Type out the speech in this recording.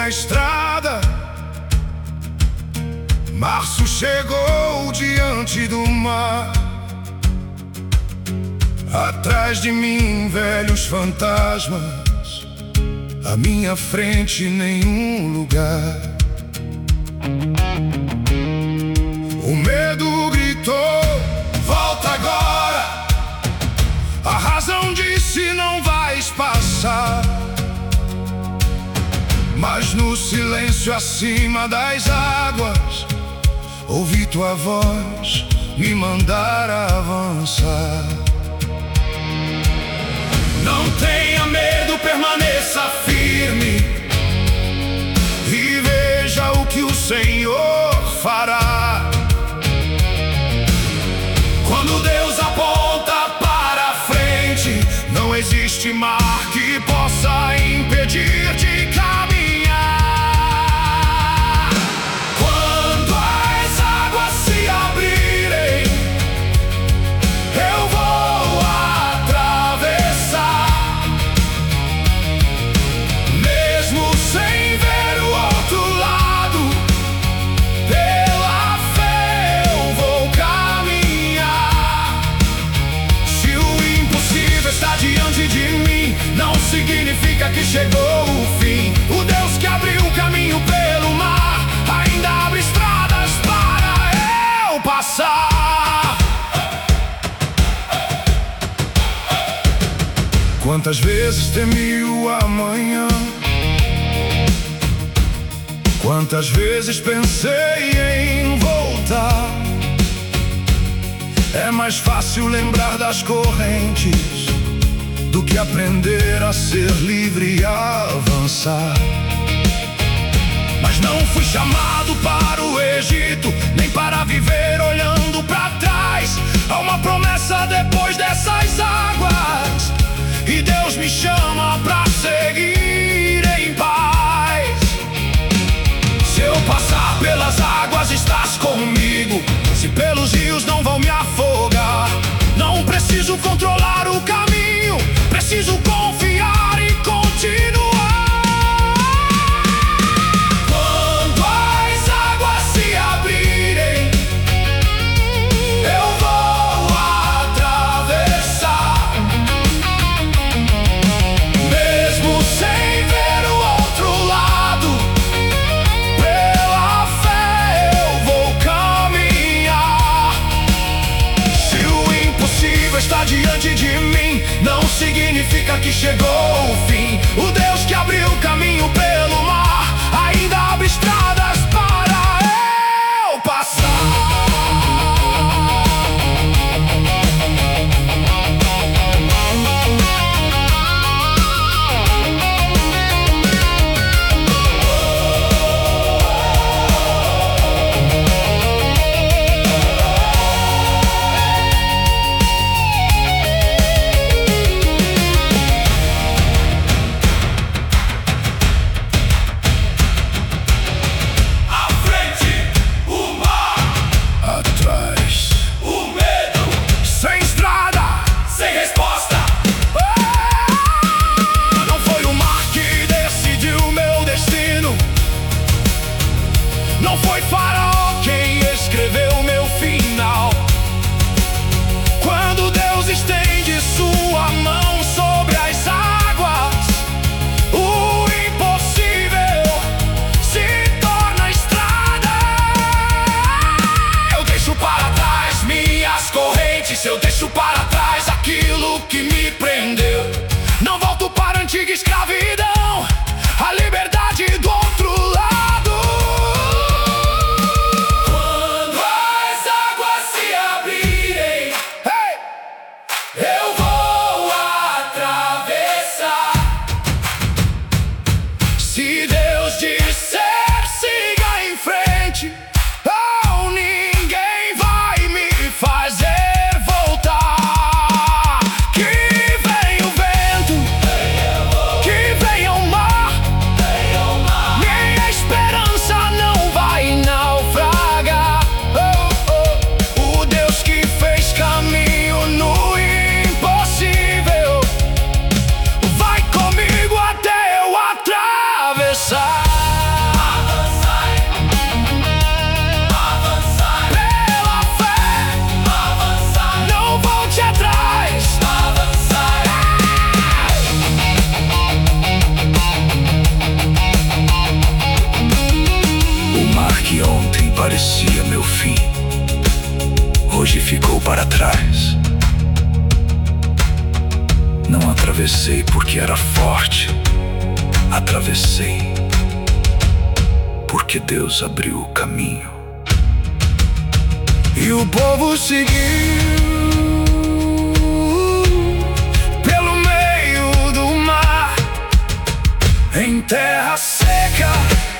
na estrada, março chegou diante do mar. Atrás de mim velhos fantasmas, à minha frente nenhum lugar. O medo gritou: volta agora. A razão disse: não vais passar. Mas no silêncio acima das águas, ouvi tua voz me mandar avançar. Não tenha medo, permaneça firme e veja o que o Senhor fará. Quando Deus aponta para a frente, não existe mar que possa impedir de caminhar. Quando as águas se abrirem, eu vou atravessar. Mesmo sem ver o outro lado, pela fé eu vou caminhar. Se o impossível está diante de mim, não significa que chegou o fim. O Deus que abriu o caminho pelo mar ainda abre estradas para eu passar. Quantas vezes temi o amanhã, quantas vezes pensei em voltar. É mais fácil lembrar das correntes do que aprender a ser livre e avançar. Mas não fui chamado para o Egito, nem para viver olhando para trás. Há uma promessa depois dessas águas, e Deus me chama para seguir em paz. Se eu passar pelas águas, estás comigo. Se pelos rios, não vão me afogar. Não preciso controlar o caminho, preciso confiar e continuar. Quando as águas se abrirem, eu vou atravessar. Mesmo sem ver o outro lado, pela fé eu vou caminhar. Se o impossível está diante de mim, não significa que chegou o fim. O Deus que abriu o caminho pelo mar ainda abre estradas para eu passar. Não foi Faraó quem escreveu meu final. Quando Deus estende sua mão sobre as águas, o impossível se torna estrada. Eu deixo para trás minhas correntes, eu deixo para trás aquilo que me prendeu. Não volto para a antiga escravidão, a liberdade do outro lado. Se Deus disser siga em frente, oh, ninguém vai me fazer voltar. Que venha o vento, que venha o mar, minha esperança não vai naufragar. Oh, oh. O Deus que fez caminho no impossível vai comigo até eu atravessar. atrás. Não atravessei porque era forte. Atravessei porque Deus abriu o caminho. E o povo seguiu pelo meio do mar, em terra seca.